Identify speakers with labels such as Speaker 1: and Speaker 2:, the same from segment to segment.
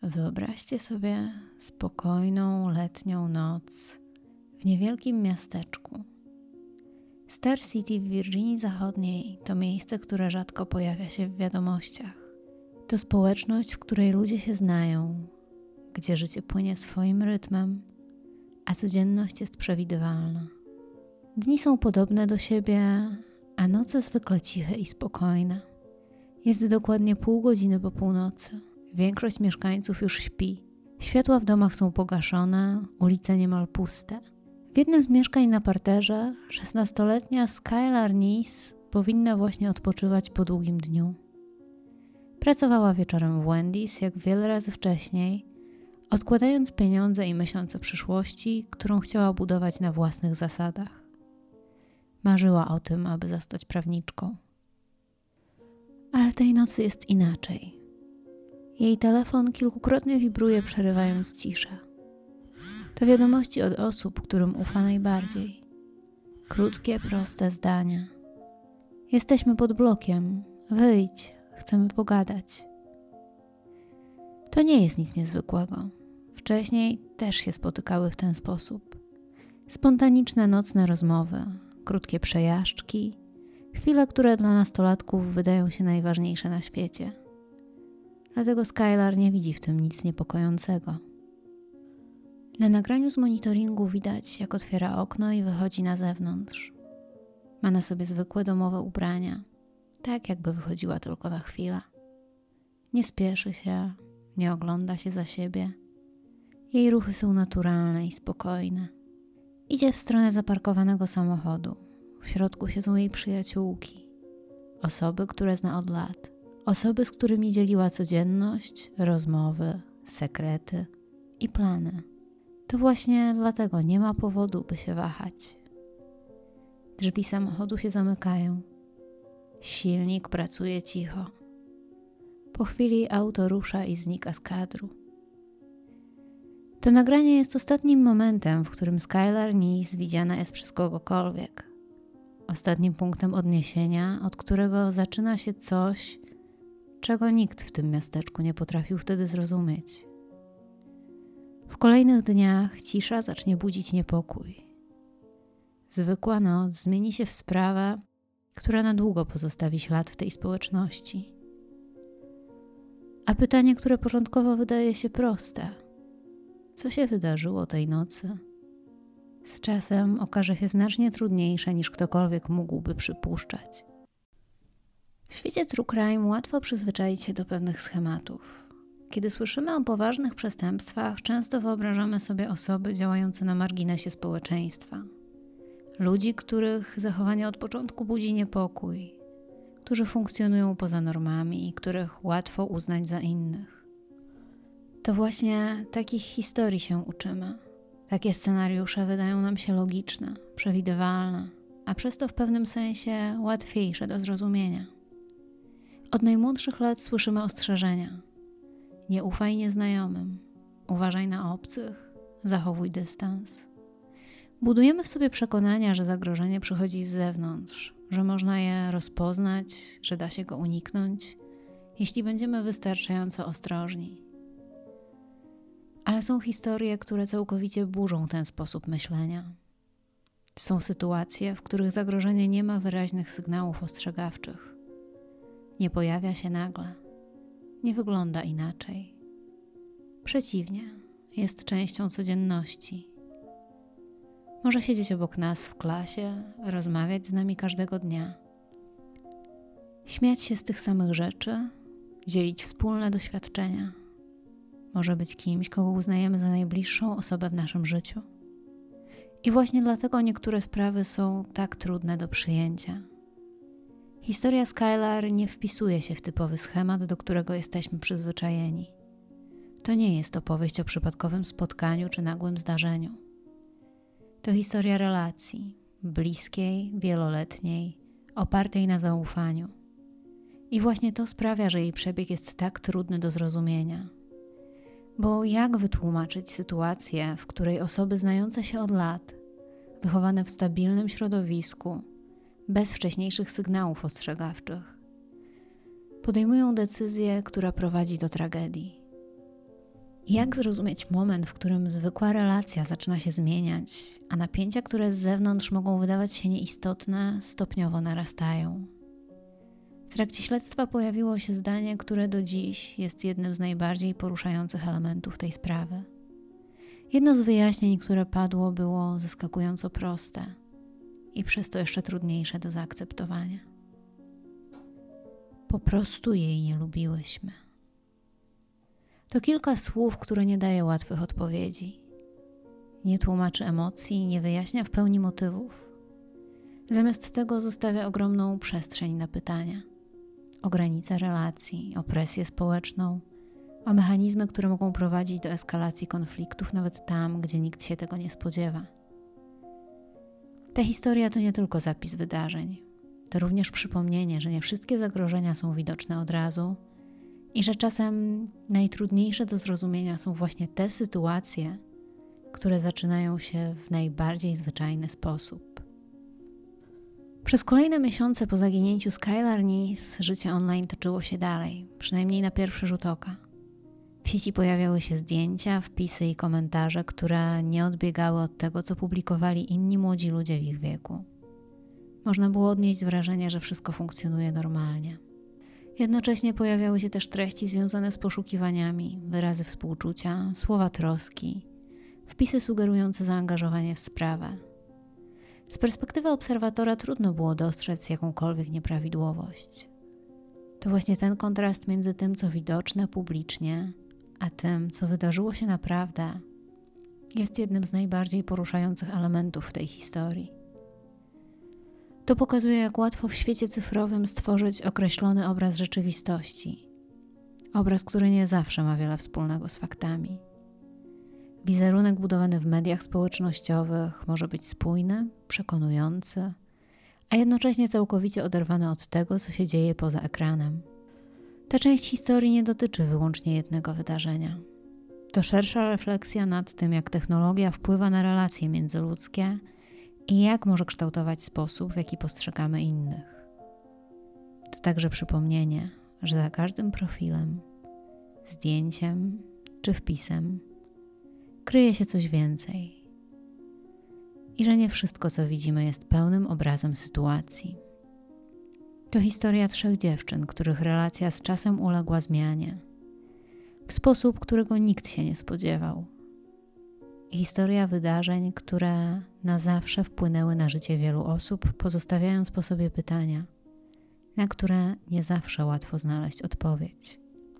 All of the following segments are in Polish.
Speaker 1: Wyobraźcie sobie spokojną, letnią noc w niewielkim miasteczku. Star City w Virginii Zachodniej to miejsce, które rzadko pojawia się w wiadomościach. To społeczność, w której ludzie się znają, gdzie życie płynie swoim rytmem, a codzienność jest przewidywalna. Dni są podobne do siebie, a noce zwykle ciche i spokojne. Jest dokładnie pół godziny po północy. Większość mieszkańców już śpi. Światła w domach są pogaszone, ulice niemal puste. W jednym z mieszkań na parterze 16-letnia Skylar Neese powinna właśnie odpoczywać po długim dniu. Pracowała wieczorem w Wendy's jak wiele razy wcześniej, odkładając pieniądze i myśląc o przyszłości, którą chciała budować na własnych zasadach. Marzyła o tym, aby zostać prawniczką. Ale tej nocy jest inaczej. Jej telefon kilkukrotnie wibruje, przerywając ciszę. To wiadomości od osób, którym ufa najbardziej. Krótkie, proste zdania. Jesteśmy pod blokiem. Wyjdź, chcemy pogadać. To nie jest nic niezwykłego. Wcześniej też się spotykały w ten sposób. Spontaniczne nocne rozmowy, krótkie przejażdżki, chwile, które dla nastolatków wydają się najważniejsze na świecie. Dlatego Skylar nie widzi w tym nic niepokojącego. Na nagraniu z monitoringu widać, jak otwiera okno i wychodzi na zewnątrz. Ma na sobie zwykłe domowe ubrania, tak jakby wychodziła tylko na chwilę. Nie spieszy się, nie ogląda się za siebie. Jej ruchy są naturalne i spokojne. Idzie w stronę zaparkowanego samochodu. W środku siedzą jej przyjaciółki. Osoby, które zna od lat. Osoby, z którymi dzieliła codzienność, rozmowy, sekrety i plany. To właśnie dlatego nie ma powodu, by się wahać. Drzwi samochodu się zamykają. Silnik pracuje cicho. Po chwili auto rusza i znika z kadru. To nagranie jest ostatnim momentem, w którym Skylar Neese widziana jest przez kogokolwiek. Ostatnim punktem odniesienia, od którego zaczyna się coś, czego nikt w tym miasteczku nie potrafił wtedy zrozumieć. W kolejnych dniach cisza zacznie budzić niepokój. Zwykła noc zmieni się w sprawę, która na długo pozostawi ślad w tej społeczności. A pytanie, które początkowo wydaje się proste: co się wydarzyło tej nocy? Z czasem okaże się znacznie trudniejsze, niż ktokolwiek mógłby przypuszczać. W świecie true crime łatwo przyzwyczaić się do pewnych schematów. Kiedy słyszymy o poważnych przestępstwach, często wyobrażamy sobie osoby działające na marginesie społeczeństwa. Ludzi, których zachowanie od początku budzi niepokój, którzy funkcjonują poza normami i których łatwo uznać za innych. To właśnie takich historii się uczymy. Takie scenariusze wydają nam się logiczne, przewidywalne, a przez to w pewnym sensie łatwiejsze do zrozumienia. Od najmłodszych lat słyszymy ostrzeżenia. Nie ufaj nieznajomym, uważaj na obcych, zachowuj dystans. Budujemy w sobie przekonania, że zagrożenie przychodzi z zewnątrz, że można je rozpoznać, że da się go uniknąć, jeśli będziemy wystarczająco ostrożni. Ale są historie, które całkowicie burzą ten sposób myślenia. Są sytuacje, w których zagrożenie nie ma wyraźnych sygnałów ostrzegawczych. Nie pojawia się nagle. Nie wygląda inaczej. Przeciwnie, jest częścią codzienności. Może siedzieć obok nas w klasie, rozmawiać z nami każdego dnia. Śmiać się z tych samych rzeczy, dzielić wspólne doświadczenia. Może być kimś, kogo uznajemy za najbliższą osobę w naszym życiu. I właśnie dlatego niektóre sprawy są tak trudne do przyjęcia. Historia Skylar nie wpisuje się w typowy schemat, do którego jesteśmy przyzwyczajeni. To nie jest opowieść o przypadkowym spotkaniu czy nagłym zdarzeniu. To historia relacji, bliskiej, wieloletniej, opartej na zaufaniu. I właśnie to sprawia, że jej przebieg jest tak trudny do zrozumienia. Bo jak wytłumaczyć sytuację, w której osoby znające się od lat, wychowane w stabilnym środowisku, bez wcześniejszych sygnałów ostrzegawczych, podejmują decyzję, która prowadzi do tragedii? Jak zrozumieć moment, w którym zwykła relacja zaczyna się zmieniać, a napięcia, które z zewnątrz mogą wydawać się nieistotne, stopniowo narastają? W trakcie śledztwa pojawiło się zdanie, które do dziś jest jednym z najbardziej poruszających elementów tej sprawy. Jedno z wyjaśnień, które padło, było zaskakująco proste i przez to jeszcze trudniejsze do zaakceptowania. Po prostu jej nie lubiłyśmy. To kilka słów, które nie daje łatwych odpowiedzi. Nie tłumaczy emocji, nie wyjaśnia w pełni motywów. Zamiast tego zostawia ogromną przestrzeń na pytania. O granice relacji, o presję społeczną, o mechanizmy, które mogą prowadzić do eskalacji konfliktów nawet tam, gdzie nikt się tego nie spodziewa. Ta historia to nie tylko zapis wydarzeń. To również przypomnienie, że nie wszystkie zagrożenia są widoczne od razu i że czasem najtrudniejsze do zrozumienia są właśnie te sytuacje, które zaczynają się w najbardziej zwyczajny sposób. Przez kolejne miesiące po zaginięciu Skylar Neese życie online toczyło się dalej, przynajmniej na pierwszy rzut oka. W sieci pojawiały się zdjęcia, wpisy i komentarze, które nie odbiegały od tego, co publikowali inni młodzi ludzie w ich wieku. Można było odnieść wrażenie, że wszystko funkcjonuje normalnie. Jednocześnie pojawiały się też treści związane z poszukiwaniami, wyrazy współczucia, słowa troski, wpisy sugerujące zaangażowanie w sprawę. Z perspektywy obserwatora trudno było dostrzec jakąkolwiek nieprawidłowość. To właśnie ten kontrast między tym, co widoczne publicznie, a tym, co wydarzyło się naprawdę, jest jednym z najbardziej poruszających elementów w tej historii. To pokazuje, jak łatwo w świecie cyfrowym stworzyć określony obraz rzeczywistości. Obraz, który nie zawsze ma wiele wspólnego z faktami. Wizerunek budowany w mediach społecznościowych może być spójny, przekonujący, a jednocześnie całkowicie oderwany od tego, co się dzieje poza ekranem. Ta część historii nie dotyczy wyłącznie jednego wydarzenia. To szersza refleksja nad tym, jak technologia wpływa na relacje międzyludzkie i jak może kształtować sposób, w jaki postrzegamy innych. To także przypomnienie, że za każdym profilem, zdjęciem czy wpisem kryje się coś więcej i że nie wszystko, co widzimy, jest pełnym obrazem sytuacji. To historia 3 dziewczyn, których relacja z czasem uległa zmianie w sposób, którego nikt się nie spodziewał. Historia wydarzeń, które na zawsze wpłynęły na życie wielu osób, pozostawiając po sobie pytania, na które nie zawsze łatwo znaleźć odpowiedź.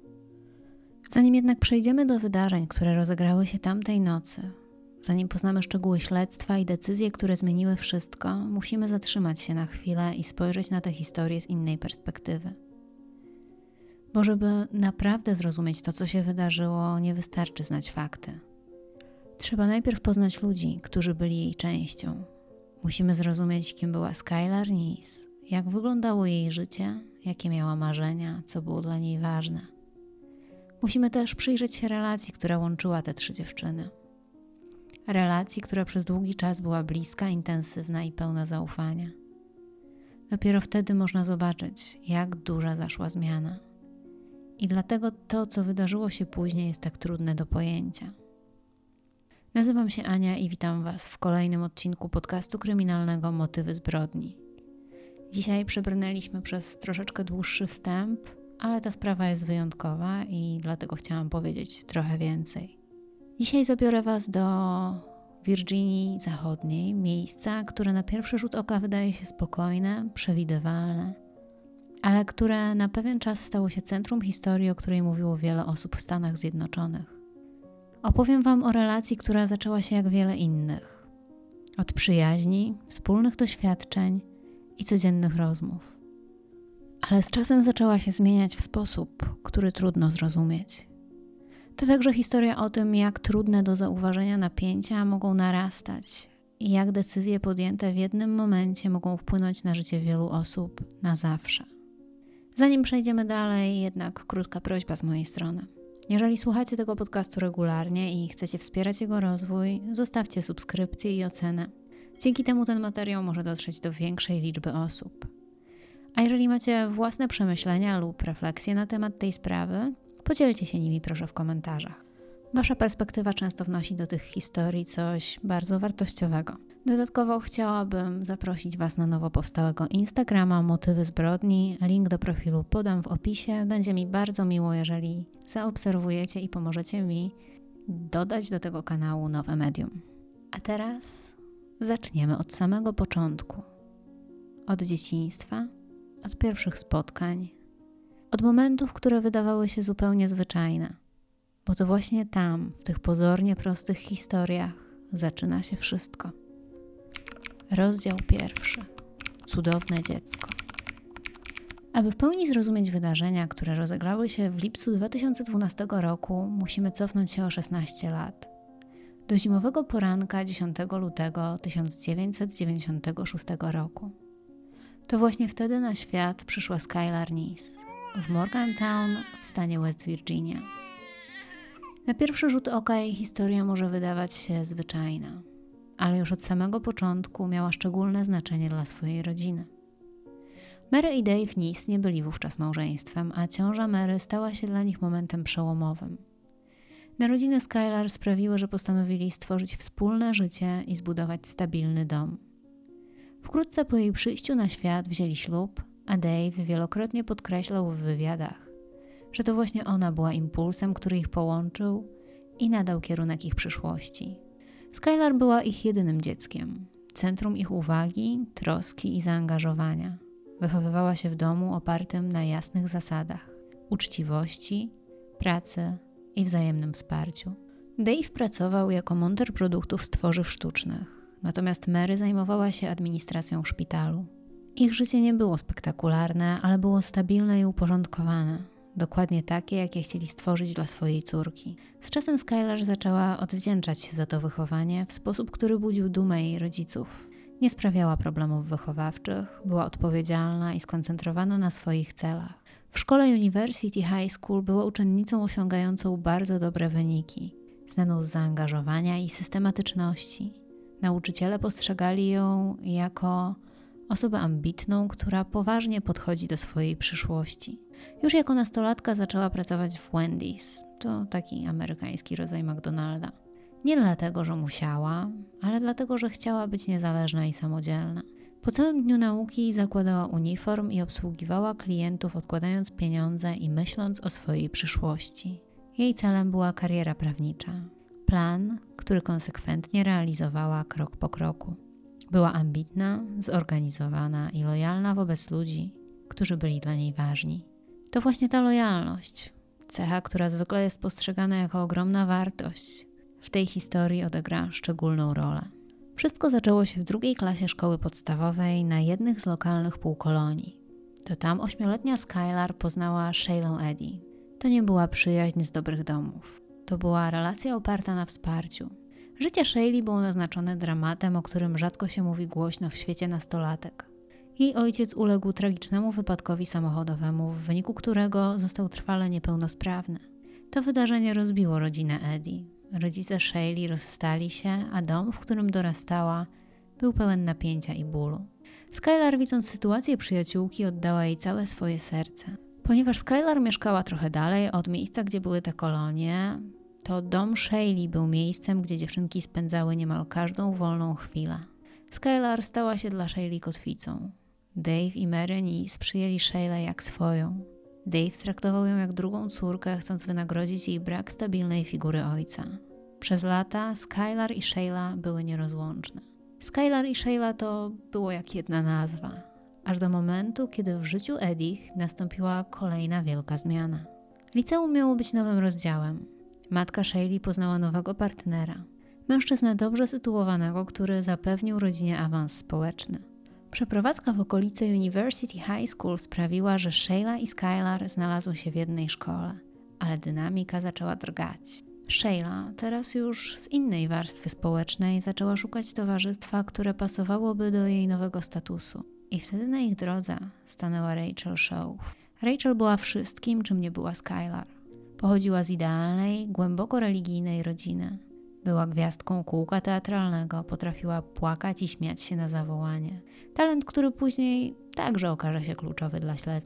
Speaker 1: Zanim jednak przejdziemy do wydarzeń, które rozegrały się tamtej nocy, zanim poznamy szczegóły śledztwa i decyzje, które zmieniły wszystko, musimy zatrzymać się na chwilę i spojrzeć na tę historię z innej perspektywy. Bo żeby naprawdę zrozumieć to, co się wydarzyło, nie wystarczy znać fakty. Trzeba najpierw poznać ludzi, którzy byli jej częścią. Musimy zrozumieć, kim była Skylar Neese, jak wyglądało jej życie, jakie miała marzenia, co było dla niej ważne. Musimy też przyjrzeć się relacji, która łączyła te 3 dziewczyny. Relacji, która przez długi czas była bliska, intensywna i pełna zaufania. Dopiero wtedy można zobaczyć, jak duża zaszła zmiana. I dlatego to, co wydarzyło się później, jest tak trudne do pojęcia. Nazywam się Ania i witam Was w kolejnym odcinku podcastu kryminalnego Motywy zbrodni. Dzisiaj przebrnęliśmy przez troszeczkę dłuższy wstęp, ale ta sprawa jest wyjątkowa i dlatego chciałam powiedzieć trochę więcej. Dzisiaj zabiorę Was do Virginii Zachodniej, miejsca, które na pierwszy rzut oka wydaje się spokojne, przewidywalne, ale które na pewien czas stało się centrum historii, o której mówiło wiele osób w Stanach Zjednoczonych. Opowiem Wam o relacji, która zaczęła się jak wiele innych. Od przyjaźni, wspólnych doświadczeń i codziennych rozmów. Ale z czasem zaczęła się zmieniać w sposób, który trudno zrozumieć. To także historia o tym, jak trudne do zauważenia napięcia mogą narastać i jak decyzje podjęte w jednym momencie mogą wpłynąć na życie wielu osób na zawsze. Zanim przejdziemy dalej, jednak krótka prośba z mojej strony. Jeżeli słuchacie tego podcastu regularnie i chcecie wspierać jego rozwój, zostawcie subskrypcję i ocenę. Dzięki temu ten materiał może dotrzeć do większej liczby osób. A jeżeli macie własne przemyślenia lub refleksje na temat tej sprawy, podzielcie się nimi proszę w komentarzach. Wasza perspektywa często wnosi do tych historii coś bardzo wartościowego. Dodatkowo chciałabym zaprosić Was na nowo powstałego Instagrama Motywy Zbrodni. Link do profilu podam w opisie. Będzie mi bardzo miło, jeżeli zaobserwujecie i pomożecie mi dodać do tego kanału nowe medium. A teraz zaczniemy od samego początku. Od dzieciństwa, od pierwszych spotkań, od momentów, które wydawały się zupełnie zwyczajne. Bo to właśnie tam, w tych pozornie prostych historiach, zaczyna się wszystko. Rozdział 1. Cudowne dziecko. Aby w pełni zrozumieć wydarzenia, które rozegrały się w lipcu 2012 roku, musimy cofnąć się o 16 lat. Do zimowego poranka 10 lutego 1996 roku. To właśnie wtedy na świat przyszła Skylar Neese w Morgantown w stanie West Virginia. Na pierwszy rzut oka jej historia może wydawać się zwyczajna, ale już od samego początku miała szczególne znaczenie dla swojej rodziny. Mary i Dave Neese nie byli wówczas małżeństwem, a ciąża Mary stała się dla nich momentem przełomowym. Narodziny Skylar sprawiły, że postanowili stworzyć wspólne życie i zbudować stabilny dom. Wkrótce po jej przyjściu na świat wzięli ślub, a Dave wielokrotnie podkreślał w wywiadach, że to właśnie ona była impulsem, który ich połączył i nadał kierunek ich przyszłości. Skylar była ich jedynym dzieckiem, centrum ich uwagi, troski i zaangażowania. Wychowywała się w domu opartym na jasnych zasadach, uczciwości, pracy i wzajemnym wsparciu. Dave pracował jako monter produktów z tworzyw sztucznych, natomiast Mary zajmowała się administracją w szpitalu. Ich życie nie było spektakularne, ale było stabilne i uporządkowane. Dokładnie takie, jakie chcieli stworzyć dla swojej córki. Z czasem Skylar zaczęła odwdzięczać się za to wychowanie w sposób, który budził dumę jej rodziców. Nie sprawiała problemów wychowawczych, była odpowiedzialna i skoncentrowana na swoich celach. W szkole University High School była uczennicą osiągającą bardzo dobre wyniki, znaną z zaangażowania i systematyczności. Nauczyciele postrzegali ją jako osobę ambitną, która poważnie podchodzi do swojej przyszłości. Już jako nastolatka zaczęła pracować w Wendy's, to taki amerykański rodzaj McDonalda. Nie dlatego, że musiała, ale dlatego, że chciała być niezależna i samodzielna. Po całym dniu nauki zakładała uniform i obsługiwała klientów, odkładając pieniądze i myśląc o swojej przyszłości. Jej celem była kariera prawnicza. Plan, który konsekwentnie realizowała krok po kroku. Była ambitna, zorganizowana i lojalna wobec ludzi, którzy byli dla niej ważni. To właśnie ta lojalność, cecha, która zwykle jest postrzegana jako ogromna wartość, w tej historii odegra szczególną rolę. Wszystko zaczęło się w 2. klasie szkoły podstawowej na jednych z lokalnych półkolonii. To tam 8-letnia Skylar poznała Shaylę Eddy. To nie była przyjaźń z dobrych domów. To była relacja oparta na wsparciu. Życie Shayley było naznaczone dramatem, o którym rzadko się mówi głośno w świecie nastolatek. Jej ojciec uległ tragicznemu wypadkowi samochodowemu, w wyniku którego został trwale niepełnosprawny. To wydarzenie rozbiło rodzinę Eddy. Rodzice Shayley rozstali się, a dom, w którym dorastała, był pełen napięcia i bólu. Skylar, widząc sytuację przyjaciółki, oddała jej całe swoje serce. Ponieważ Skylar mieszkała trochę dalej od miejsca, gdzie były te kolonie, to dom Shayley był miejscem, gdzie dziewczynki spędzały niemal każdą wolną chwilę. Skylar stała się dla Shayley kotwicą. Dave i Mary Neese przyjęli Shaylę jak swoją. Dave traktował ją jak drugą córkę, chcąc wynagrodzić jej brak stabilnej figury ojca. Przez lata Skylar i Shayla były nierozłączne. Skylar i Shayla to było jak jedna nazwa, aż do momentu, kiedy w życiu Eddie nastąpiła kolejna wielka zmiana. Liceum miało być nowym rozdziałem. Matka Shayley poznała nowego partnera, mężczyznę dobrze sytuowanego, który zapewnił rodzinie awans społeczny. Przeprowadzka w okolice University High School sprawiła, że Shayla i Skylar znalazły się w jednej szkole, ale dynamika zaczęła drgać. Shayla, teraz już z innej warstwy społecznej, zaczęła szukać towarzystwa, które pasowałoby do jej nowego statusu. I wtedy na ich drodze stanęła Rachel Shaw. Rachel była wszystkim, czym nie była Skylar. Pochodziła z idealnej, głęboko religijnej rodziny. Była gwiazdką kółka teatralnego, potrafiła płakać i śmiać się na zawołanie. Talent, który później także okaże się kluczowy dla śledztwa.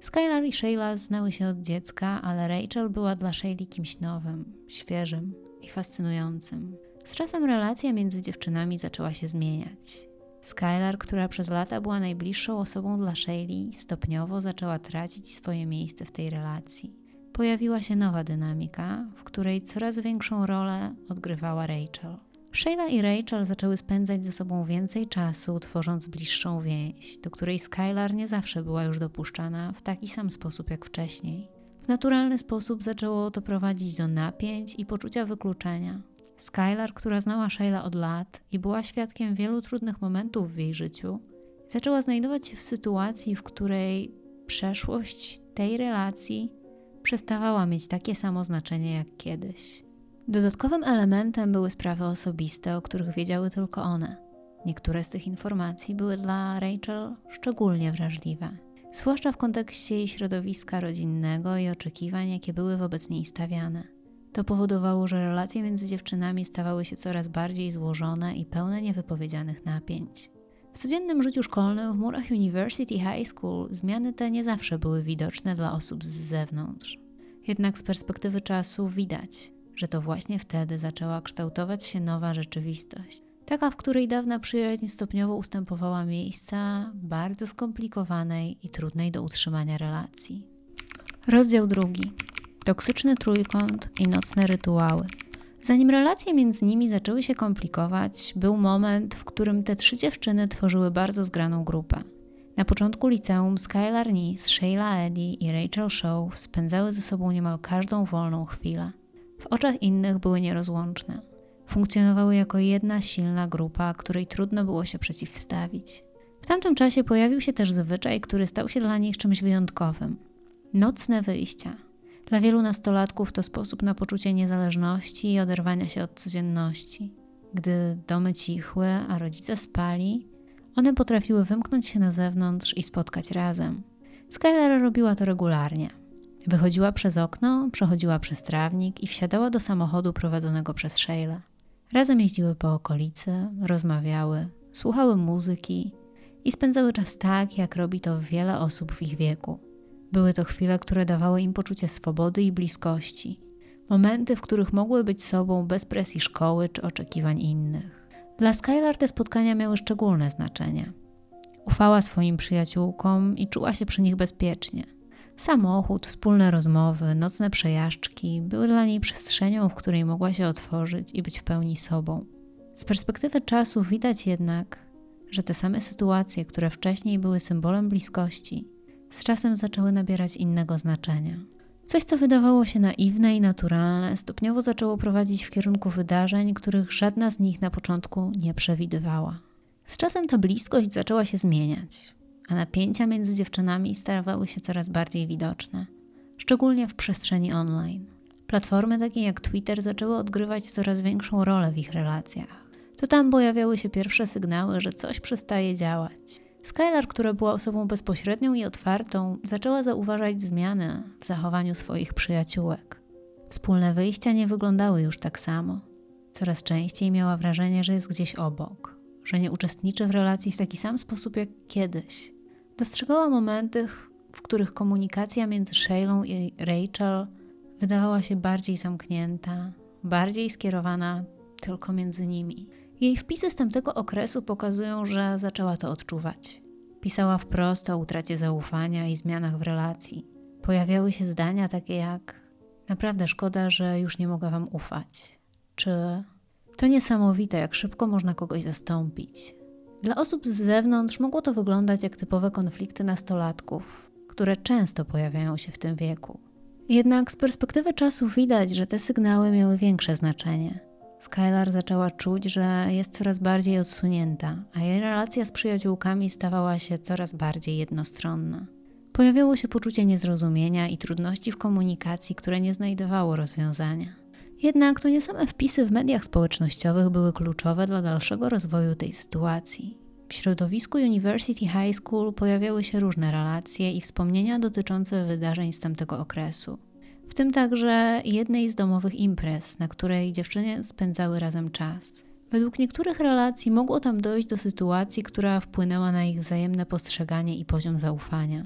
Speaker 1: Skylar i Sheila znały się od dziecka, ale Rachel była dla Sheili kimś nowym, świeżym i fascynującym. Z czasem relacja między dziewczynami zaczęła się zmieniać. Skylar, która przez lata była najbliższą osobą dla Sheili, stopniowo zaczęła tracić swoje miejsce w tej relacji. Pojawiła się nowa dynamika, w której coraz większą rolę odgrywała Rachel. Sheila i Rachel zaczęły spędzać ze sobą więcej czasu, tworząc bliższą więź, do której Skylar nie zawsze była już dopuszczana w taki sam sposób jak wcześniej. W naturalny sposób zaczęło to prowadzić do napięć i poczucia wykluczenia. Skylar, która znała Sheila od lat i była świadkiem wielu trudnych momentów w jej życiu, zaczęła znajdować się w sytuacji, w której przeszłość tej relacji przestawała mieć takie samo znaczenie jak kiedyś. Dodatkowym elementem były sprawy osobiste, o których wiedziały tylko one. Niektóre z tych informacji były dla Rachel szczególnie wrażliwe, zwłaszcza w kontekście jej środowiska rodzinnego i oczekiwań, jakie były wobec niej stawiane. To powodowało, że relacje między dziewczynami stawały się coraz bardziej złożone i pełne niewypowiedzianych napięć. W codziennym życiu szkolnym w murach University High School zmiany te nie zawsze były widoczne dla osób z zewnątrz. Jednak z perspektywy czasu widać, że to właśnie wtedy zaczęła kształtować się nowa rzeczywistość. Taka, w której dawna przyjaźń stopniowo ustępowała miejsca bardzo skomplikowanej i trudnej do utrzymania relacji. Rozdział 2. Toksyczny trójkąt i nocne rytuały. Zanim relacje między nimi zaczęły się komplikować, był moment, w którym te 3 dziewczyny tworzyły bardzo zgraną grupę. Na początku liceum Skylar Nice, Sheila Eddy i Rachel Shaw spędzały ze sobą niemal każdą wolną chwilę. W oczach innych były nierozłączne. Funkcjonowały jako jedna silna grupa, której trudno było się przeciwstawić. W tamtym czasie pojawił się też zwyczaj, który stał się dla nich czymś wyjątkowym. Nocne wyjścia. Dla wielu nastolatków to sposób na poczucie niezależności i oderwania się od codzienności. Gdy domy cichły, a rodzice spali, one potrafiły wymknąć się na zewnątrz i spotkać razem. Skylar robiła to regularnie. Wychodziła przez okno, przechodziła przez trawnik i wsiadała do samochodu prowadzonego przez Sheilę. Razem jeździły po okolicy, rozmawiały, słuchały muzyki i spędzały czas tak, jak robi to wiele osób w ich wieku. Były to chwile, które dawały im poczucie swobody i bliskości. Momenty, w których mogły być sobą bez presji szkoły czy oczekiwań innych. Dla Skylar te spotkania miały szczególne znaczenie. Ufała swoim przyjaciółkom i czuła się przy nich bezpiecznie. Samochód, wspólne rozmowy, nocne przejażdżki były dla niej przestrzenią, w której mogła się otworzyć i być w pełni sobą. Z perspektywy czasu widać jednak, że te same sytuacje, które wcześniej były symbolem bliskości, z czasem zaczęły nabierać innego znaczenia. Coś, co wydawało się naiwne i naturalne, stopniowo zaczęło prowadzić w kierunku wydarzeń, których żadna z nich na początku nie przewidywała. Z czasem ta bliskość zaczęła się zmieniać, a napięcia między dziewczynami stawały się coraz bardziej widoczne, szczególnie w przestrzeni online. Platformy takie jak Twitter zaczęły odgrywać coraz większą rolę w ich relacjach. To tam pojawiały się pierwsze sygnały, że coś przestaje działać. Skylar, która była osobą bezpośrednią i otwartą, zaczęła zauważać zmiany w zachowaniu swoich przyjaciółek. Wspólne wyjścia nie wyglądały już tak samo. Coraz częściej miała wrażenie, że jest gdzieś obok, że nie uczestniczy w relacji w taki sam sposób jak kiedyś. Dostrzegała momenty, w których komunikacja między Sheilą i Rachel wydawała się bardziej zamknięta, bardziej skierowana tylko między nimi. Jej wpisy z tamtego okresu pokazują, że zaczęła to odczuwać. Pisała wprost o utracie zaufania i zmianach w relacji. Pojawiały się zdania takie jak: naprawdę szkoda, że już nie mogę wam ufać. Czy to niesamowite, jak szybko można kogoś zastąpić. Dla osób z zewnątrz mogło to wyglądać jak typowe konflikty nastolatków, które często pojawiają się w tym wieku. Jednak z perspektywy czasu widać, że te sygnały miały większe znaczenie. Skylar zaczęła czuć, że jest coraz bardziej odsunięta, a jej relacja z przyjaciółkami stawała się coraz bardziej jednostronna. Pojawiało się poczucie niezrozumienia i trudności w komunikacji, które nie znajdowało rozwiązania. Jednak to nie same wpisy w mediach społecznościowych były kluczowe dla dalszego rozwoju tej sytuacji. W środowisku University High School pojawiały się różne relacje i wspomnienia dotyczące wydarzeń z tamtego okresu. W tym także jednej z domowych imprez, na której dziewczyny spędzały razem czas. Według niektórych relacji mogło tam dojść do sytuacji, która wpłynęła na ich wzajemne postrzeganie i poziom zaufania.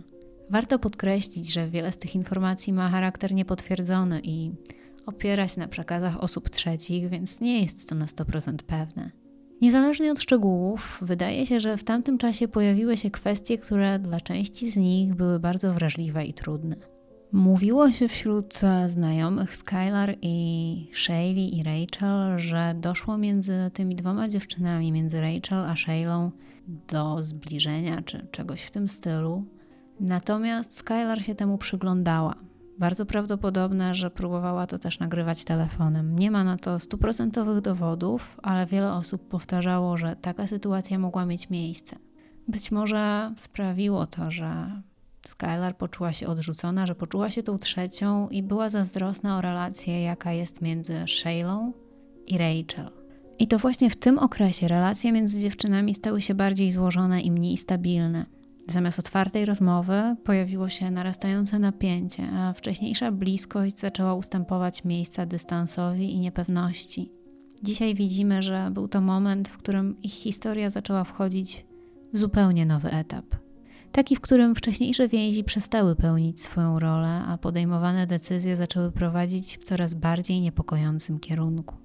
Speaker 1: Warto podkreślić, że wiele z tych informacji ma charakter niepotwierdzony i opiera się na przekazach osób trzecich, więc nie jest to na 100% pewne. Niezależnie od szczegółów, wydaje się, że w tamtym czasie pojawiły się kwestie, które dla części z nich były bardzo wrażliwe i trudne. Mówiło się wśród znajomych Skylar i Shayley i Rachel, że doszło między tymi dwoma dziewczynami, między Rachel a Shaylą, do zbliżenia czy czegoś w tym stylu. Natomiast Skylar się temu przyglądała. Bardzo prawdopodobne, że próbowała to też nagrywać telefonem. Nie ma na to 100% dowodów, ale wiele osób powtarzało, że taka sytuacja mogła mieć miejsce. Być może sprawiło to, że Skylar poczuła się odrzucona, że poczuła się tą trzecią i była zazdrosna o relację, jaka jest między Shaylą i Rachel. I to właśnie w tym okresie relacje między dziewczynami stały się bardziej złożone i mniej stabilne. Zamiast otwartej rozmowy pojawiło się narastające napięcie, a wcześniejsza bliskość zaczęła ustępować miejsca dystansowi i niepewności. Dzisiaj widzimy, że był to moment, w którym ich historia zaczęła wchodzić w zupełnie nowy etap. Taki, w którym wcześniejsze więzi przestały pełnić swoją rolę, a podejmowane decyzje zaczęły prowadzić w coraz bardziej niepokojącym kierunku.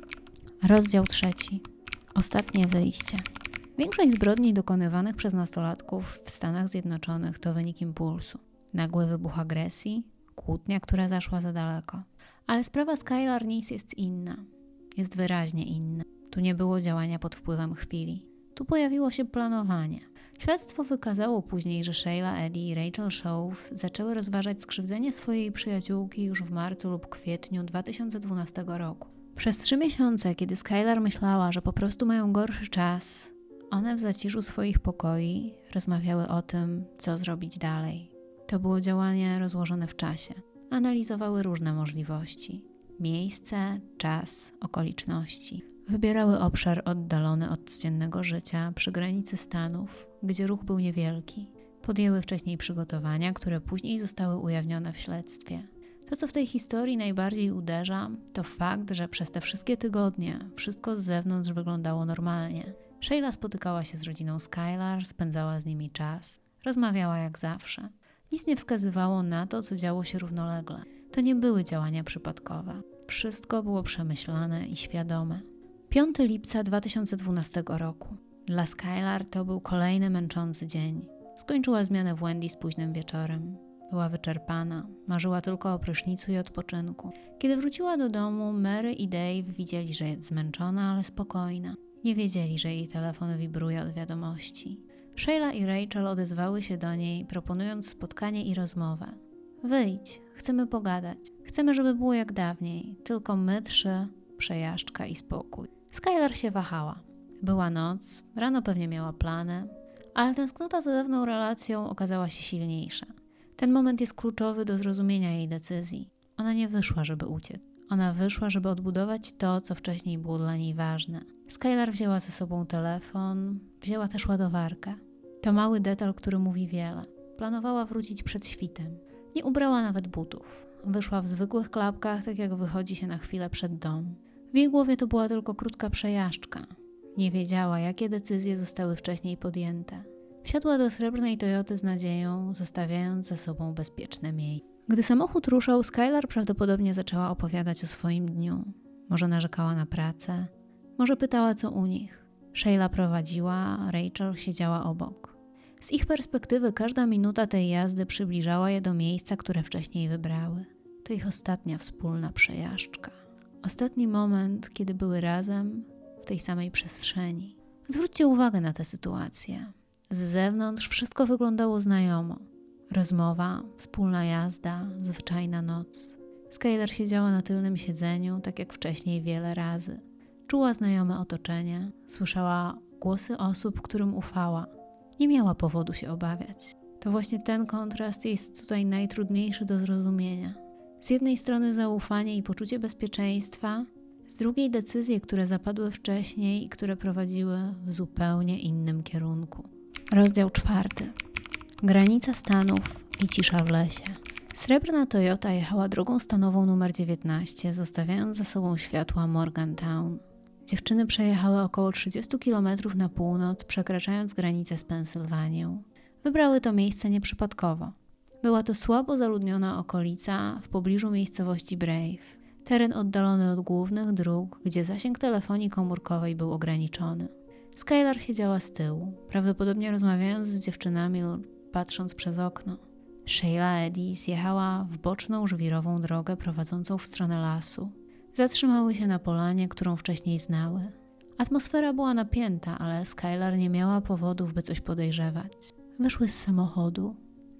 Speaker 1: Rozdział 3. Ostatnie wyjście. Większość zbrodni dokonywanych przez nastolatków w Stanach Zjednoczonych to wynik impulsu. Nagły wybuch agresji, kłótnia, która zaszła za daleko. Ale sprawa Skylar Nice jest inna. Jest wyraźnie inna. Tu nie było działania pod wpływem chwili. Tu pojawiło się planowanie. Śledztwo wykazało później, że Shayla Eddy i Rachel Show zaczęły rozważać skrzywdzenie swojej przyjaciółki już w marcu lub kwietniu 2012 roku. Przez 3 miesiące, kiedy Skylar myślała, że po prostu mają gorszy czas, one w zaciszu swoich pokoi rozmawiały o tym, co zrobić dalej. To było działanie rozłożone w czasie. Analizowały różne możliwości. Miejsce, czas, okoliczności. Wybierały obszar oddalony od codziennego życia przy granicy Stanów, gdzie ruch był niewielki. Podjęły wcześniej przygotowania, które później zostały ujawnione w śledztwie. To, co w tej historii najbardziej uderza, to fakt, że przez te wszystkie tygodnie wszystko z zewnątrz wyglądało normalnie. Shayla spotykała się z rodziną Skylar, spędzała z nimi czas, rozmawiała jak zawsze. Nic nie wskazywało na to, co działo się równolegle. To nie były działania przypadkowe. Wszystko było przemyślane i świadome. 5 lipca 2012 roku. Dla Skylar to był kolejny męczący dzień. Skończyła zmianę w Wendy's późnym wieczorem. Była wyczerpana, marzyła tylko o prysznicu i odpoczynku. Kiedy wróciła do domu, Mary i Dave widzieli, że jest zmęczona, ale spokojna. Nie wiedzieli, że jej telefon wibruje od wiadomości. Shayla i Rachel odezwały się do niej, proponując spotkanie i rozmowę. Wyjdź, chcemy pogadać. Chcemy, żeby było jak dawniej. Tylko my 3, przejażdżka i spokój. Skylar się wahała. Była noc, rano pewnie miała plany, ale tęsknota za dawną relacją okazała się silniejsza. Ten moment jest kluczowy do zrozumienia jej decyzji. Ona nie wyszła, żeby uciec. Ona wyszła, żeby odbudować to, co wcześniej było dla niej ważne. Skylar wzięła ze sobą telefon, wzięła też ładowarkę. To mały detal, który mówi wiele. Planowała wrócić przed świtem. Nie ubrała nawet butów. Wyszła w zwykłych klapkach, tak jak wychodzi się na chwilę przed dom. W jej głowie to była tylko krótka przejażdżka. Nie wiedziała, jakie decyzje zostały wcześniej podjęte. Wsiadła do srebrnej Toyoty z nadzieją, zostawiając za sobą bezpieczne miejsce. Gdy samochód ruszał, Skylar prawdopodobnie zaczęła opowiadać o swoim dniu. Może narzekała na pracę, może pytała, co u nich. Shayla prowadziła, Rachel siedziała obok. Z ich perspektywy każda minuta tej jazdy przybliżała je do miejsca, które wcześniej wybrały. To ich ostatnia wspólna przejażdżka. Ostatni moment, kiedy były razem w tej samej przestrzeni. Zwróćcie uwagę na tę sytuację. Z zewnątrz wszystko wyglądało znajomo. Rozmowa, wspólna jazda, zwyczajna noc. Skylar siedziała na tylnym siedzeniu, tak jak wcześniej wiele razy. Czuła znajome otoczenie, słyszała głosy osób, którym ufała. Nie miała powodu się obawiać. To właśnie ten kontrast jest tutaj najtrudniejszy do zrozumienia. Z jednej strony zaufanie i poczucie bezpieczeństwa, z drugiej decyzje, które zapadły wcześniej i które prowadziły w zupełnie innym kierunku. Rozdział 4. Granica Stanów i cisza w lesie. Srebrna Toyota jechała drogą stanową numer 19, zostawiając za sobą światła Morgantown. Dziewczyny przejechały około 30 km na północ, przekraczając granicę z Pensylwanią. Wybrały to miejsce nieprzypadkowo. Była to słabo zaludniona okolica w pobliżu miejscowości Brave. Teren oddalony od głównych dróg, gdzie zasięg telefonii komórkowej był ograniczony. Skylar siedziała z tyłu, prawdopodobnie rozmawiając z dziewczynami lub patrząc przez okno. Sheila Eddy zjechała w boczną żwirową drogę prowadzącą w stronę lasu. Zatrzymały się na polanie, którą wcześniej znały. Atmosfera była napięta, ale Skylar nie miała powodów, by coś podejrzewać. Wyszły z samochodu.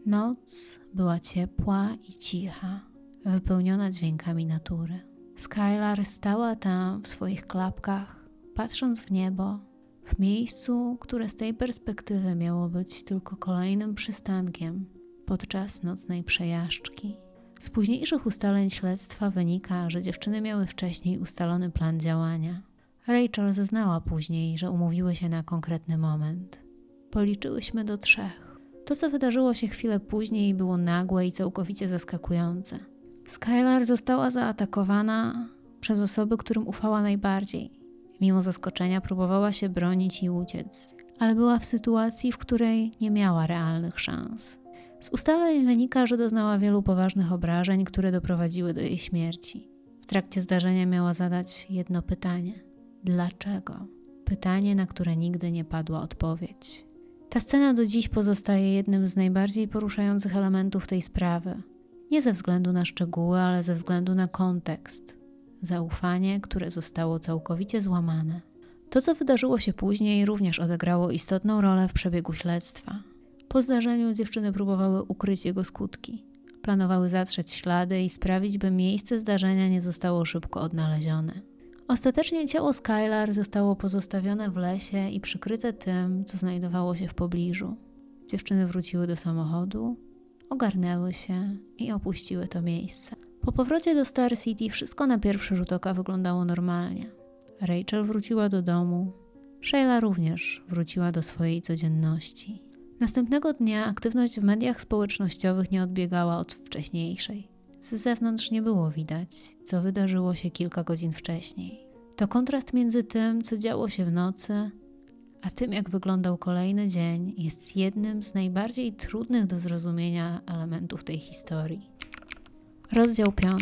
Speaker 1: Noc była ciepła i cicha, wypełniona dźwiękami natury. Skylar stała tam w swoich klapkach, patrząc w niebo, w miejscu, które z tej perspektywy miało być tylko kolejnym przystankiem podczas nocnej przejażdżki. Z późniejszych ustaleń śledztwa wynika, że dziewczyny miały wcześniej ustalony plan działania. Rachel zeznała później, że umówiły się na konkretny moment. Policzyłyśmy do 3. To, co wydarzyło się chwilę później, było nagłe i całkowicie zaskakujące. Skylar została zaatakowana przez osoby, którym ufała najbardziej. Mimo zaskoczenia próbowała się bronić i uciec, ale była w sytuacji, w której nie miała realnych szans. Z ustaleń wynika, że doznała wielu poważnych obrażeń, które doprowadziły do jej śmierci. W trakcie zdarzenia miała zadać jedno pytanie. Dlaczego? Pytanie, na które nigdy nie padła odpowiedź. Ta scena do dziś pozostaje jednym z najbardziej poruszających elementów tej sprawy. Nie ze względu na szczegóły, ale ze względu na kontekst. Zaufanie, które zostało całkowicie złamane. To, co wydarzyło się później, również odegrało istotną rolę w przebiegu śledztwa. Po zdarzeniu dziewczyny próbowały ukryć jego skutki. Planowały zatrzeć ślady i sprawić, by miejsce zdarzenia nie zostało szybko odnalezione. Ostatecznie ciało Skylar zostało pozostawione w lesie i przykryte tym, co znajdowało się w pobliżu. Dziewczyny wróciły do samochodu, ogarnęły się i opuściły to miejsce. Po powrocie do Star City wszystko na pierwszy rzut oka wyglądało normalnie. Rachel wróciła do domu. Sheila również wróciła do swojej codzienności. Następnego dnia aktywność w mediach społecznościowych nie odbiegała od wcześniejszej. Z zewnątrz nie było widać, co wydarzyło się kilka godzin wcześniej. To kontrast między tym, co działo się w nocy, a tym, jak wyglądał kolejny dzień, jest jednym z najbardziej trudnych do zrozumienia elementów tej historii. Rozdział 5.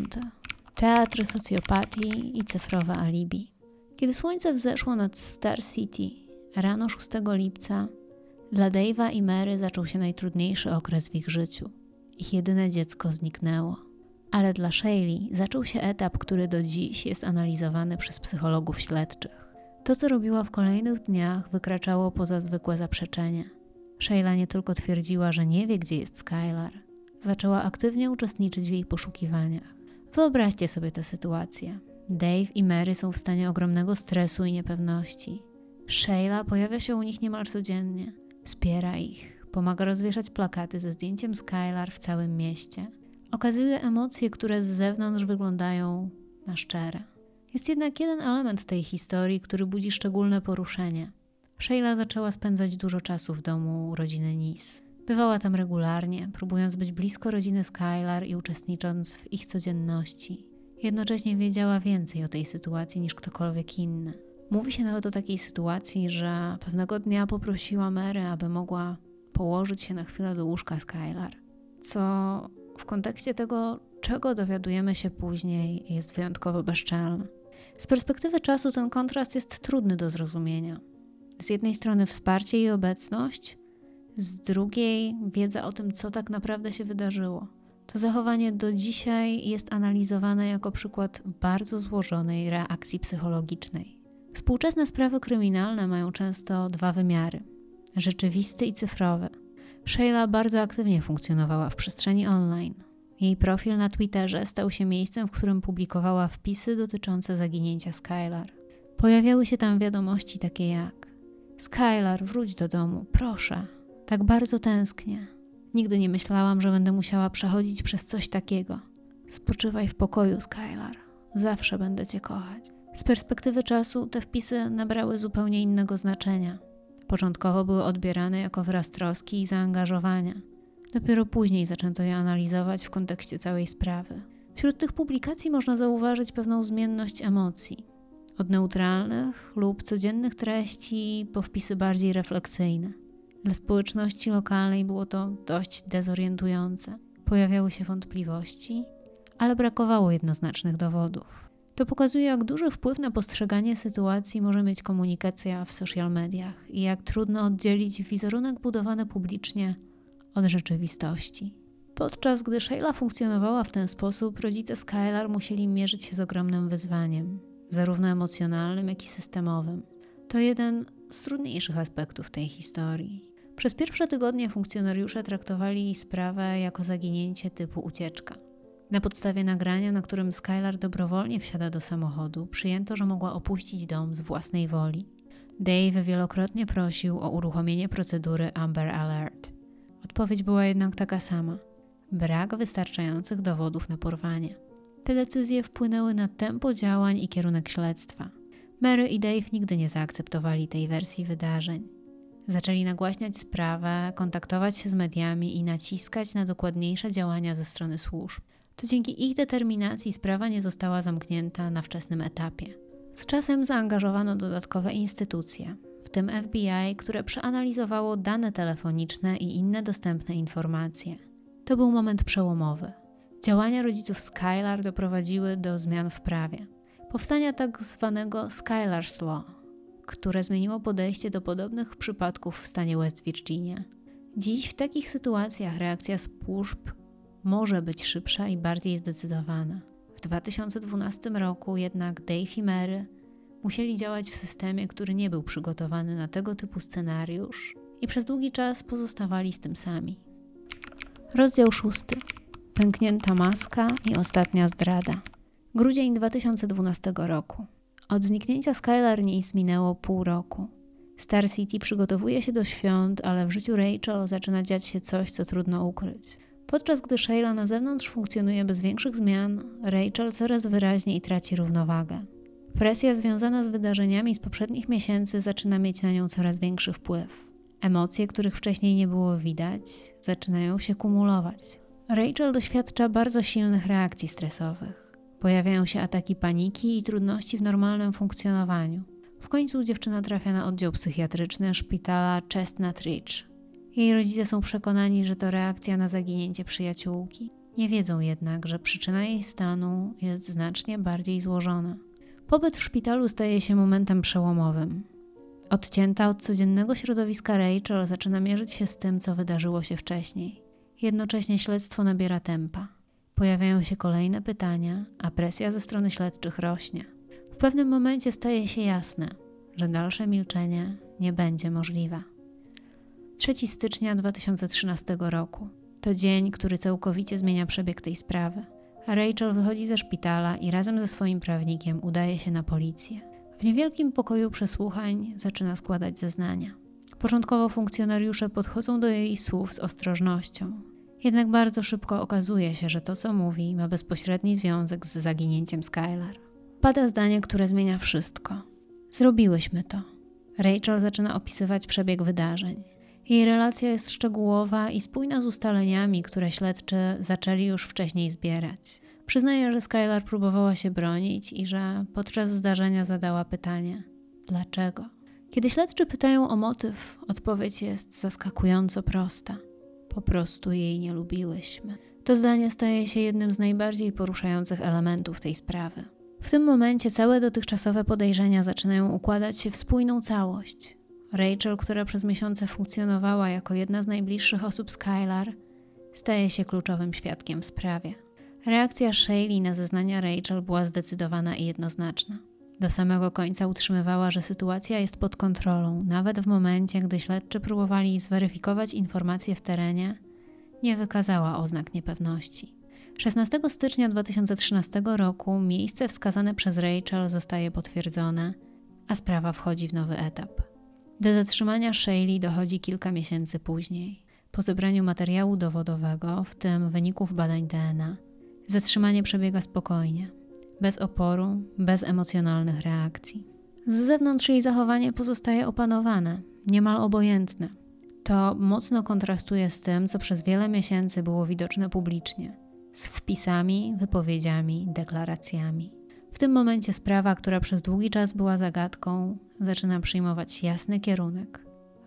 Speaker 1: Teatr socjopatii i cyfrowe alibi. Kiedy słońce wzeszło nad Star City rano 6 lipca, dla Dave'a i Mary zaczął się najtrudniejszy okres w ich życiu. Ich jedyne dziecko zniknęło. Ale dla Sheili zaczął się etap, który do dziś jest analizowany przez psychologów śledczych. To, co robiła w kolejnych dniach, wykraczało poza zwykłe zaprzeczenie. Sheila nie tylko twierdziła, że nie wie, gdzie jest Skylar. Zaczęła aktywnie uczestniczyć w jej poszukiwaniach. Wyobraźcie sobie tę sytuację. Dave i Mary są w stanie ogromnego stresu i niepewności. Sheila pojawia się u nich niemal codziennie. Wspiera ich, pomaga rozwieszać plakaty ze zdjęciem Skylar w całym mieście. Okazuje emocje, które z zewnątrz wyglądają na szczere. Jest jednak jeden element tej historii, który budzi szczególne poruszenie. Sheila zaczęła spędzać dużo czasu w domu rodziny Nis. Bywała tam regularnie, próbując być blisko rodziny Skylar i uczestnicząc w ich codzienności. Jednocześnie wiedziała więcej o tej sytuacji niż ktokolwiek inny. Mówi się nawet o takiej sytuacji, że pewnego dnia poprosiła Mary, aby mogła położyć się na chwilę do łóżka Skylar. Co w kontekście tego, czego dowiadujemy się później, jest wyjątkowo bezczelne. Z perspektywy czasu ten kontrast jest trudny do zrozumienia. Z jednej strony wsparcie i obecność, z drugiej wiedza o tym, co tak naprawdę się wydarzyło. To zachowanie do dzisiaj jest analizowane jako przykład bardzo złożonej reakcji psychologicznej. Współczesne sprawy kryminalne mają często 2 wymiary – rzeczywisty i cyfrowy. Sheila bardzo aktywnie funkcjonowała w przestrzeni online. Jej profil na Twitterze stał się miejscem, w którym publikowała wpisy dotyczące zaginięcia Skylar. Pojawiały się tam wiadomości takie jak: Skylar, wróć do domu, proszę. Tak bardzo tęsknię. Nigdy nie myślałam, że będę musiała przechodzić przez coś takiego. Spoczywaj w pokoju, Skylar. Zawsze będę cię kochać. Z perspektywy czasu te wpisy nabrały zupełnie innego znaczenia. Początkowo były odbierane jako wyraz troski i zaangażowania. Dopiero później zaczęto je analizować w kontekście całej sprawy. Wśród tych publikacji można zauważyć pewną zmienność emocji. Od neutralnych lub codziennych treści po wpisy bardziej refleksyjne. Dla społeczności lokalnej było to dość dezorientujące. Pojawiały się wątpliwości, ale brakowało jednoznacznych dowodów. To pokazuje, jak duży wpływ na postrzeganie sytuacji może mieć komunikacja w social mediach i jak trudno oddzielić wizerunek budowany publicznie od rzeczywistości. Podczas gdy Sheila funkcjonowała w ten sposób, rodzice Skylar musieli mierzyć się z ogromnym wyzwaniem, zarówno emocjonalnym, jak i systemowym. To jeden z trudniejszych aspektów tej historii. Przez pierwsze tygodnie funkcjonariusze traktowali sprawę jako zaginięcie typu ucieczka. Na podstawie nagrania, na którym Skylar dobrowolnie wsiada do samochodu, przyjęto, że mogła opuścić dom z własnej woli. Dave wielokrotnie prosił o uruchomienie procedury Amber Alert. Odpowiedź była jednak taka sama. Brak wystarczających dowodów na porwanie. Te decyzje wpłynęły na tempo działań i kierunek śledztwa. Mary i Dave nigdy nie zaakceptowali tej wersji wydarzeń. Zaczęli nagłaśniać sprawę, kontaktować się z mediami i naciskać na dokładniejsze działania ze strony służb. To dzięki ich determinacji sprawa nie została zamknięta na wczesnym etapie. Z czasem zaangażowano dodatkowe instytucje, w tym FBI, które przeanalizowało dane telefoniczne i inne dostępne informacje. To był moment przełomowy. Działania rodziców Skylar doprowadziły do zmian w prawie. Powstania tak zwanego Skylar's Law, które zmieniło podejście do podobnych przypadków w stanie West Virginia. Dziś w takich sytuacjach reakcja służb może być szybsza i bardziej zdecydowana. W 2012 roku jednak Dave i Mary musieli działać w systemie, który nie był przygotowany na tego typu scenariusz i przez długi czas pozostawali z tym sami. Rozdział 6. Pęknięta maska i ostatnia zdrada. Grudzień 2012 roku. Od zniknięcia Skylar Nice minęło pół roku. Star City przygotowuje się do świąt, ale w życiu Rachel zaczyna dziać się coś, co trudno ukryć. Podczas gdy Sheila na zewnątrz funkcjonuje bez większych zmian, Rachel coraz wyraźniej traci równowagę. Presja związana z wydarzeniami z poprzednich miesięcy zaczyna mieć na nią coraz większy wpływ. Emocje, których wcześniej nie było widać, zaczynają się kumulować. Rachel doświadcza bardzo silnych reakcji stresowych. Pojawiają się ataki paniki i trudności w normalnym funkcjonowaniu. W końcu dziewczyna trafia na oddział psychiatryczny szpitala Chestnut Ridge. Jej rodzice są przekonani, że to reakcja na zaginięcie przyjaciółki. Nie wiedzą jednak, że przyczyna jej stanu jest znacznie bardziej złożona. Pobyt w szpitalu staje się momentem przełomowym. Odcięta od codziennego środowiska Rachel zaczyna mierzyć się z tym, co wydarzyło się wcześniej. Jednocześnie śledztwo nabiera tempa. Pojawiają się kolejne pytania, a presja ze strony śledczych rośnie. W pewnym momencie staje się jasne, że dalsze milczenie nie będzie możliwe. 3 stycznia 2013 roku. To dzień, który całkowicie zmienia przebieg tej sprawy. Rachel wychodzi ze szpitala i razem ze swoim prawnikiem udaje się na policję. W niewielkim pokoju przesłuchań zaczyna składać zeznania. Początkowo funkcjonariusze podchodzą do jej słów z ostrożnością. Jednak bardzo szybko okazuje się, że to, co mówi, ma bezpośredni związek z zaginięciem Skylar. Pada zdanie, które zmienia wszystko. Zrobiłyśmy to. Rachel zaczyna opisywać przebieg wydarzeń. Jej relacja jest szczegółowa i spójna z ustaleniami, które śledczy zaczęli już wcześniej zbierać. Przyznaje, że Skylar próbowała się bronić i że podczas zdarzenia zadała pytanie: dlaczego? Kiedy śledczy pytają o motyw, odpowiedź jest zaskakująco prosta. Po prostu jej nie lubiłyśmy. To zdanie staje się jednym z najbardziej poruszających elementów tej sprawy. W tym momencie całe dotychczasowe podejrzenia zaczynają układać się w spójną całość. Rachel, która przez miesiące funkcjonowała jako jedna z najbliższych osób Skylar, staje się kluczowym świadkiem w sprawie. Reakcja Sheili na zeznania Rachel była zdecydowana i jednoznaczna. Do samego końca utrzymywała, że sytuacja jest pod kontrolą, nawet w momencie, gdy śledczy próbowali zweryfikować informacje w terenie, nie wykazała oznak niepewności. 16 stycznia 2013 roku miejsce wskazane przez Rachel zostaje potwierdzone, a sprawa wchodzi w nowy etap. Do zatrzymania Sheili dochodzi kilka miesięcy później. Po zebraniu materiału dowodowego, w tym wyników badań DNA, zatrzymanie przebiega spokojnie, bez oporu, bez emocjonalnych reakcji. Z zewnątrz jej zachowanie pozostaje opanowane, niemal obojętne. To mocno kontrastuje z tym, co przez wiele miesięcy było widoczne publicznie, z wpisami, wypowiedziami, deklaracjami. W tym momencie sprawa, która przez długi czas była zagadką, zaczyna przyjmować jasny kierunek.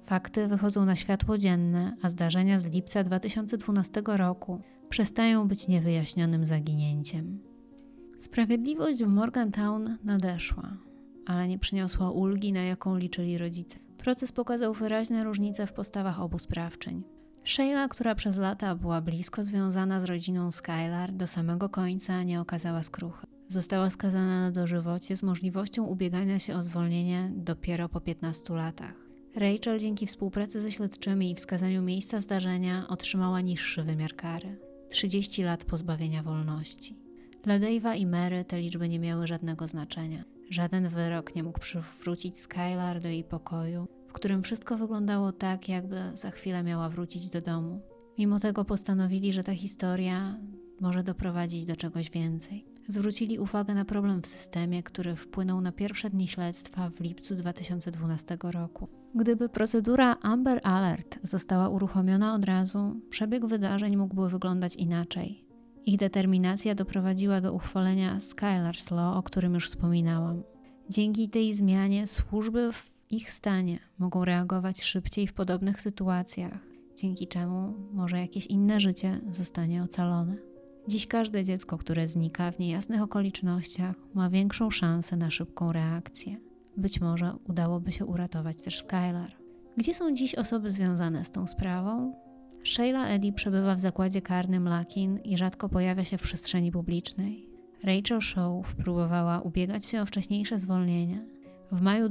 Speaker 1: Fakty wychodzą na światło dzienne, a zdarzenia z lipca 2012 roku przestają być niewyjaśnionym zaginięciem. Sprawiedliwość w Morgantown nadeszła, ale nie przyniosła ulgi, na jaką liczyli rodzice. Proces pokazał wyraźne różnice w postawach obu sprawczyń. Sheila, która przez lata była blisko związana z rodziną Skylar, do samego końca nie okazała skruchy. Została skazana na dożywocie z możliwością ubiegania się o zwolnienie dopiero po 15 latach. Rachel dzięki współpracy ze śledczymi i wskazaniu miejsca zdarzenia otrzymała niższy wymiar kary – 30 lat pozbawienia wolności. Dla Dave'a i Mary te liczby nie miały żadnego znaczenia. Żaden wyrok nie mógł przywrócić Skylar do jej pokoju, w którym wszystko wyglądało tak, jakby za chwilę miała wrócić do domu. Mimo tego postanowili, że ta historia może doprowadzić do czegoś więcej. Zwrócili uwagę na problem w systemie, który wpłynął na pierwsze dni śledztwa w lipcu 2012 roku. Gdyby procedura Amber Alert została uruchomiona od razu, przebieg wydarzeń mógłby wyglądać inaczej. Ich determinacja doprowadziła do uchwalenia Skylar's Law, o którym już wspominałam. Dzięki tej zmianie służby w ich stanie mogą reagować szybciej w podobnych sytuacjach, dzięki czemu może jakieś inne życie zostanie ocalone. Dziś każde dziecko, które znika w niejasnych okolicznościach, ma większą szansę na szybką reakcję. Być może udałoby się uratować też Skylar. Gdzie są dziś osoby związane z tą sprawą? Sheila Eddy przebywa w zakładzie karnym Lakin i rzadko pojawia się w przestrzeni publicznej. Rachel Shaw próbowała ubiegać się o wcześniejsze zwolnienie. W maju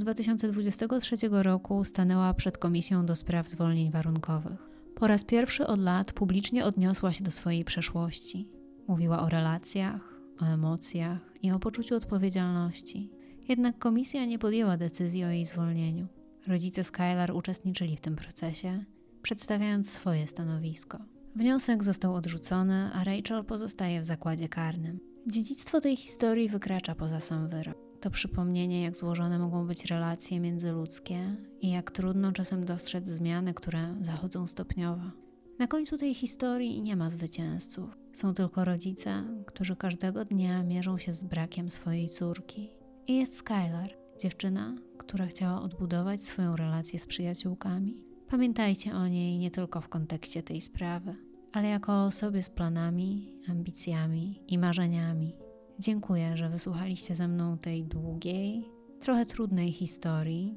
Speaker 1: 2023 roku stanęła przed komisją do spraw zwolnień warunkowych. Po raz pierwszy od lat publicznie odniosła się do swojej przeszłości. Mówiła o relacjach, o emocjach i o poczuciu odpowiedzialności. Jednak komisja nie podjęła decyzji o jej zwolnieniu. Rodzice Skylar uczestniczyli w tym procesie, przedstawiając swoje stanowisko. Wniosek został odrzucony, a Rachel pozostaje w zakładzie karnym. Dziedzictwo tej historii wykracza poza sam wyrok. To przypomnienie, jak złożone mogą być relacje międzyludzkie i jak trudno czasem dostrzec zmiany, które zachodzą stopniowo. Na końcu tej historii nie ma zwycięzców. Są tylko rodzice, którzy każdego dnia mierzą się z brakiem swojej córki. I jest Skylar, dziewczyna, która chciała odbudować swoją relację z przyjaciółkami. Pamiętajcie o niej nie tylko w kontekście tej sprawy, ale jako o osobie z planami, ambicjami i marzeniami. Dziękuję, że wysłuchaliście ze mną tej długiej, trochę trudnej historii.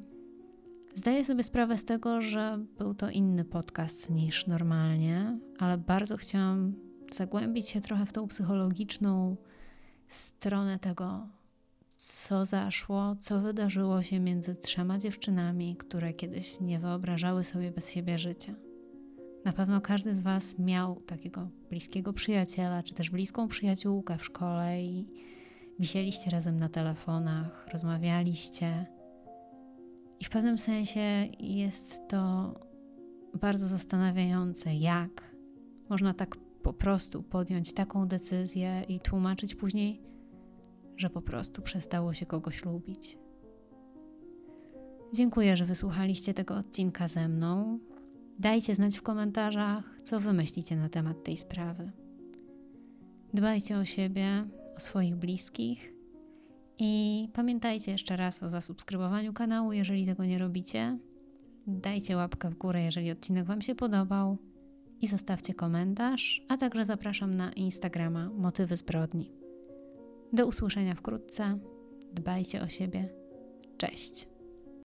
Speaker 1: Zdaję sobie sprawę z tego, że był to inny podcast niż normalnie, ale bardzo chciałam zagłębić się trochę w tą psychologiczną stronę tego, co zaszło, co wydarzyło się między 3 dziewczynami, które kiedyś nie wyobrażały sobie bez siebie życia. Na pewno każdy z Was miał takiego bliskiego przyjaciela, czy też bliską przyjaciółkę w szkole i wisieliście razem na telefonach, rozmawialiście. I w pewnym sensie jest to bardzo zastanawiające, jak można tak po prostu podjąć taką decyzję i tłumaczyć później, że po prostu przestało się kogoś lubić. Dziękuję, że wysłuchaliście tego odcinka ze mną. Dajcie znać w komentarzach, co wy myślicie na temat tej sprawy. Dbajcie o siebie, o swoich bliskich i pamiętajcie jeszcze raz o zasubskrybowaniu kanału, jeżeli tego nie robicie. Dajcie łapkę w górę, jeżeli odcinek Wam się podobał i zostawcie komentarz, a także zapraszam na Instagrama Motywy Zbrodni. Do usłyszenia wkrótce. Dbajcie o siebie. Cześć.